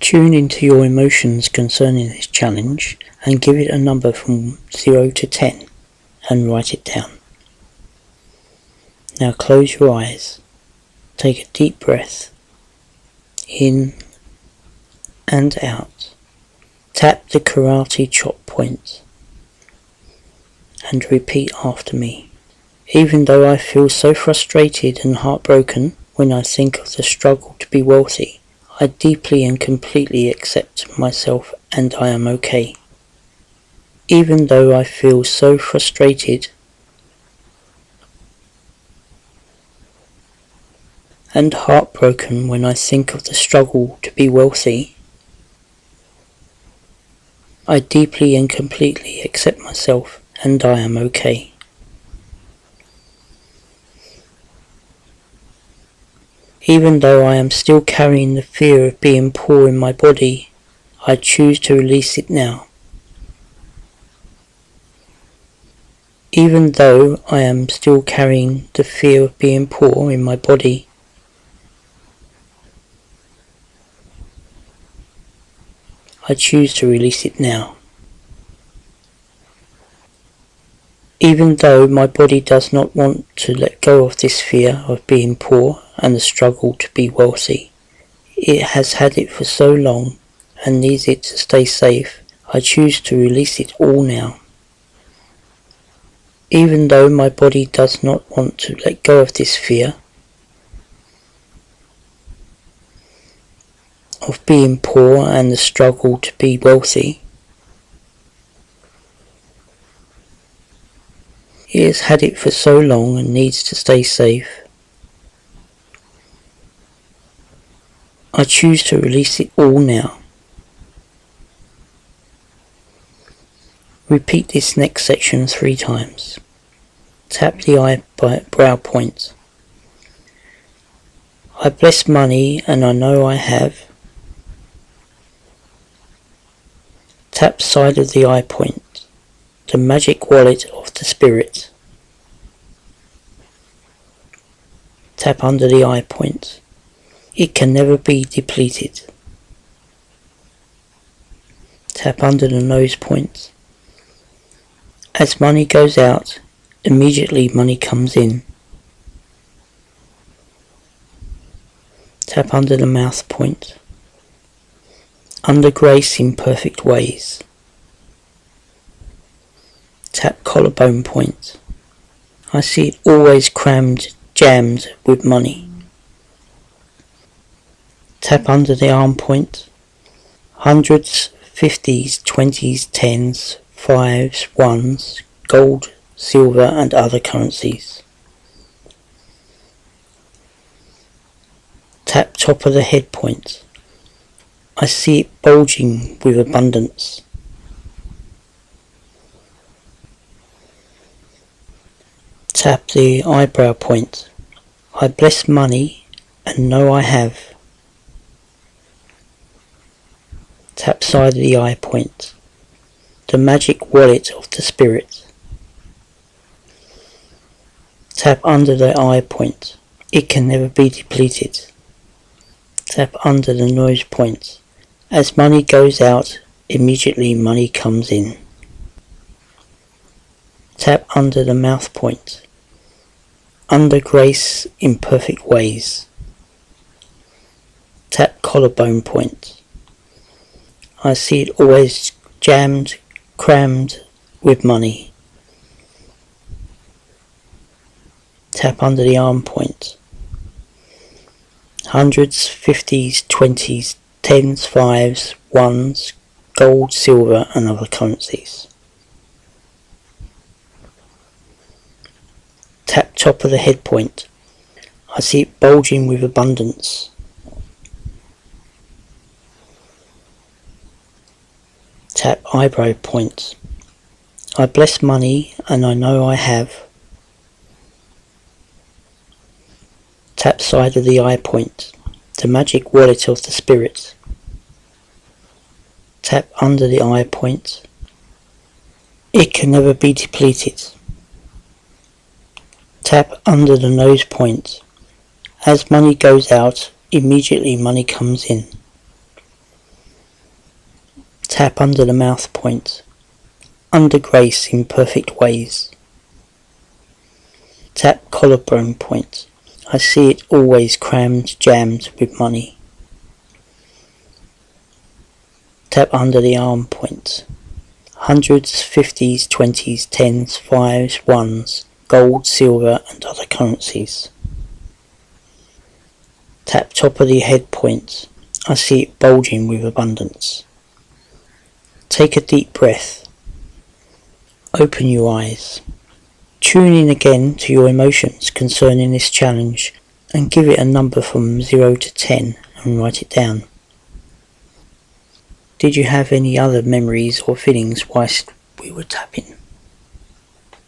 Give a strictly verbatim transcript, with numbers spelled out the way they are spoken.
Tune into your emotions concerning this challenge and give it a number from zero to ten and write it down. Now close your eyes, take a deep breath in and out. Tap the karate chop point and repeat after me. Even though I feel so frustrated and heartbroken when I think of the struggle to be wealthy, I deeply and completely accept myself and I am okay. Even though I feel so frustrated and heartbroken when I think of the struggle to be wealthy, I deeply and completely accept myself and I am okay. Even though I am still carrying the fear of being poor in my body, I choose to release it now. Even though I am still carrying the fear of being poor in my body, I choose to release it now. Even though my body does not want to let go of this fear of being poor and the struggle to be wealthy, it has had it for so long and needs it to stay safe, I choose to release it all now. Even though my body does not want to let go of this fear of being poor and the struggle to be wealthy, it has had it for so long and needs to stay safe, I choose to release it all now. Repeat this next section three times. Tap the eyebrow point. I bless money and I know I have. Tap side of the eye point. The magic wallet of the spirit. Tap under the eye point. It can never be depleted. Tap under the nose point. As money goes out, immediately money comes in. Tap under the mouth point. Under grace in perfect ways. Tap collarbone point. I see it always crammed, jammed with money. Tap under the arm point. Hundreds, fifties, twenties, tens, fives, ones, gold, silver and other currencies. Tap top of the head point. I see it bulging with abundance. Tap the eyebrow point. I bless money and know I have. Tap side of the eye point. The magic wallet of the spirit. Tap under the eye point. It can never be depleted. Tap under the nose point. As money goes out, immediately money comes in. Tap under the mouth point. Under grace in perfect ways. Tap collarbone point. I see it always jammed, crammed with money. Tap under the arm point. Hundreds, fifties, twenties, tens, fives, ones, gold, silver and other currencies. Tap top of the head point. I see it bulging with abundance. Tap eyebrow point. I bless money and I know I have. Tap side of the eye point. The magic wallet of the spirit. Tap under the eye point. It can never be depleted. Tap under the nose point. As money goes out, immediately money comes in. Tap under the mouth point. Under grace in perfect ways. Tap collarbone point. I see it always crammed, jammed with money. Tap under the arm point. Hundreds, fifties, twenties, tens, fives, ones, gold, silver and other currencies. Tap top of the head point. I see it bulging with abundance. Take a deep breath. Open your eyes. Tune in again to your emotions concerning this challenge and give it a number from zero to ten and write it down. Did you have any other memories or feelings whilst we were tapping?